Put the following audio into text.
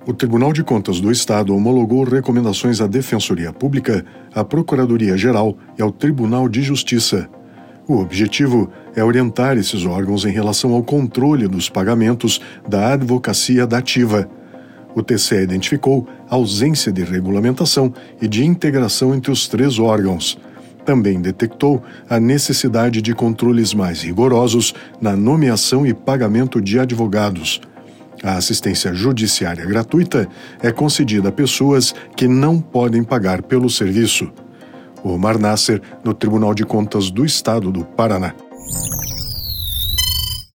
O Tribunal de Contas do Estado homologou recomendações à Defensoria Pública, à Procuradoria-Geral e ao Tribunal de Justiça. O objetivo é orientar esses órgãos em relação ao controle dos pagamentos da advocacia dativa. O TCE identificou ausência de regulamentação e de integração entre os três órgãos. Também detectou a necessidade de controles mais rigorosos na nomeação e pagamento de advogados. A assistência judiciária gratuita é concedida a pessoas que não podem pagar pelo serviço. Omar Nasser, no Tribunal de Contas do Estado do Paraná.